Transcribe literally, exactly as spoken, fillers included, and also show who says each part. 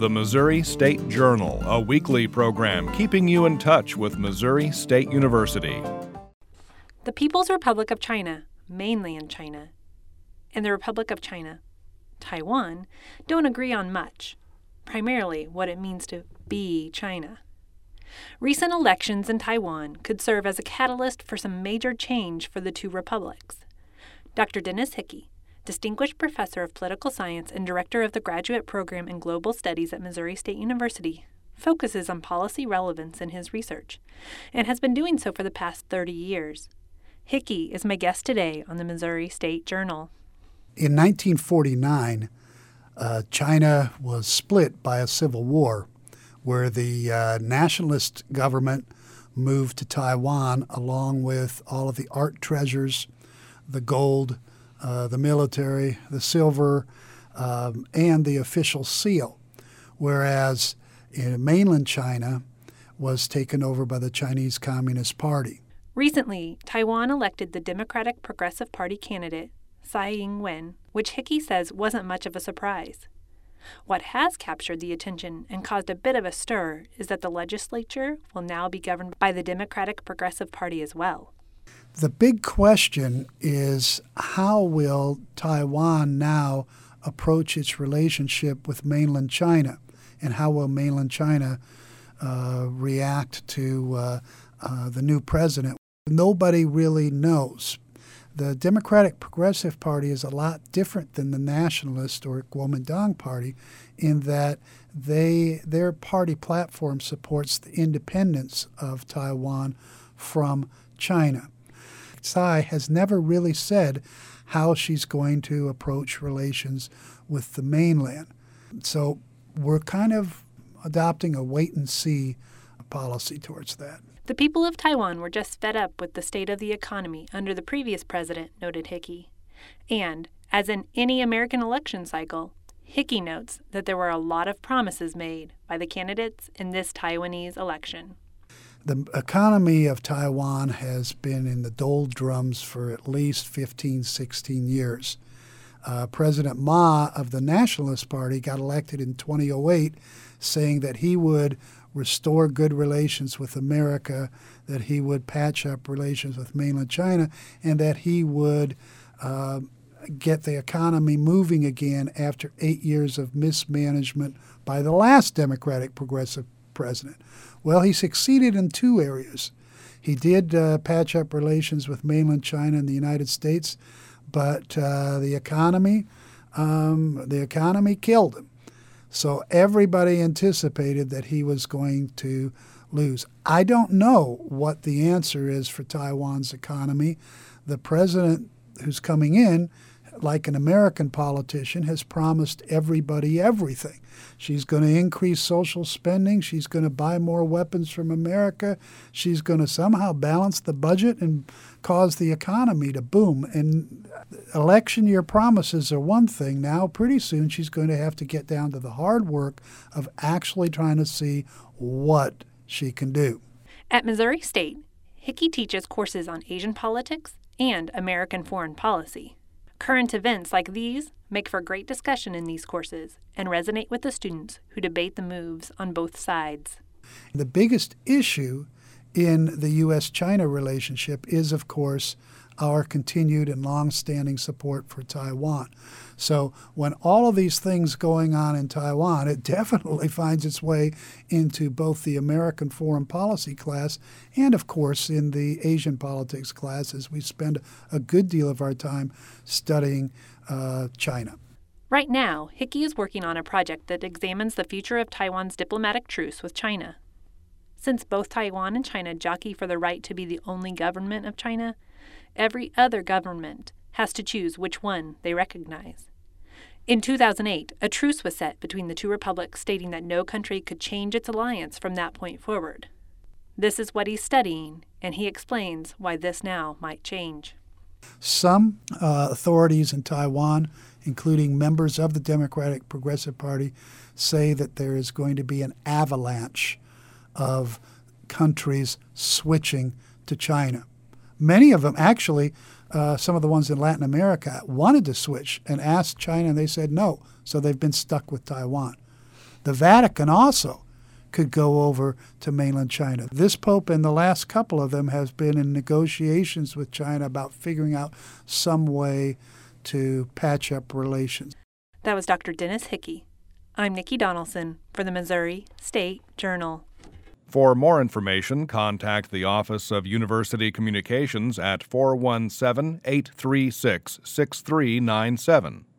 Speaker 1: the Missouri State Journal, a weekly program keeping you in touch with Missouri State University.
Speaker 2: The People's Republic of China, mainland China, and the Republic of China, Taiwan, don't agree on much, primarily what it means to be China. Recent elections in Taiwan could serve as a catalyst for some major change for the two republics. Doctor Dennis Hickey, Distinguished Professor of Political Science and Director of the Graduate Program in Global Studies at Missouri State University, focuses on policy relevance in his research, and has been doing so for the past thirty years. Hickey is my guest today on the Missouri State Journal.
Speaker 3: In nineteen forty-nine, uh, China was split by a civil war where the uh, nationalist government moved to Taiwan along with all of the art treasures, the gold, uh, the military, the silver, um, and the official seal, whereas in mainland China was taken over by the Chinese Communist Party.
Speaker 2: Recently, Taiwan elected the Democratic Progressive Party candidate, Tsai Ing-wen, which Hickey says wasn't much of a surprise. What has captured the attention and caused a bit of a stir is that the legislature will now be governed by the Democratic Progressive Party as well.
Speaker 3: The big question is, how will Taiwan now approach its relationship with mainland China, and how will mainland China uh, react to uh, uh, the new president? Nobody really knows. The Democratic Progressive Party is a lot different than the Nationalist or Kuomintang Party in that they their party platform supports the independence of Taiwan from China. Tsai has never really said how she's going to approach relations with the mainland. So we're kind of adopting a wait-and-see policy towards that.
Speaker 2: The people of Taiwan were just fed up with the state of the economy under the previous president, noted Hickey. And, as in any American election cycle, Hickey notes that there were a lot of promises made by the candidates in this Taiwanese election.
Speaker 3: The economy of Taiwan has been in the doldrums for at least fifteen, sixteen years. Uh, President Ma of the Nationalist Party got elected in two thousand eight saying that he would restore good relations with America, that he would patch up relations with mainland China, and that he would uh, get the economy moving again after eight years of mismanagement by the last Democratic Progressive president. Well, he succeeded in two areas. He did uh, patch up relations with mainland China and the United States, but uh, the economy, um, the economy killed him. So everybody anticipated that he was going to lose. I don't know what the answer is for Taiwan's economy. The president who's coming in, like an American politician, has promised everybody everything. She's going to increase social spending. She's going to buy more weapons from America. She's going to somehow balance the budget and cause the economy to boom. And election year promises are one thing. Now, pretty soon, she's going to have to get down to the hard work of actually trying to see what she can do.
Speaker 2: At Missouri State, Hickey teaches courses on Asian politics and American foreign policy. Current events like these make for great discussion in these courses and resonate with the students who debate the moves on both sides.
Speaker 3: The biggest issue in the U S China relationship is, of course, our continued and long-standing support for Taiwan. So when all of these things going on in Taiwan, it definitely finds its way into both the American foreign policy class and, of course, in the Asian politics class, as we spend a good deal of our time studying uh, China.
Speaker 2: Right now, Hickey is working on a project that examines the future of Taiwan's diplomatic truce with China. Since both Taiwan and China jockey for the right to be the only government of China, every other government has to choose which one they recognize. In two thousand eight, a truce was set between the two republics, stating that no country could change its alliance from that point forward. This is what he's studying, and he explains why this now might change.
Speaker 3: Some uh, authorities in Taiwan, including members of the Democratic Progressive Party, say that there is going to be an avalanche of countries switching to China. Many of them, actually, uh, some of the ones in Latin America, wanted to switch and asked China, and they said no. So they've been stuck with Taiwan. The Vatican also could go over to mainland China. This pope and the last couple of them has been in negotiations with China about figuring out some way to patch up relations.
Speaker 2: That was Doctor Dennis Hickey. I'm Nikki Donaldson for the Missouri State Journal.
Speaker 1: For more information, contact the Office of University Communications at four one seven, eight three six, six three nine seven.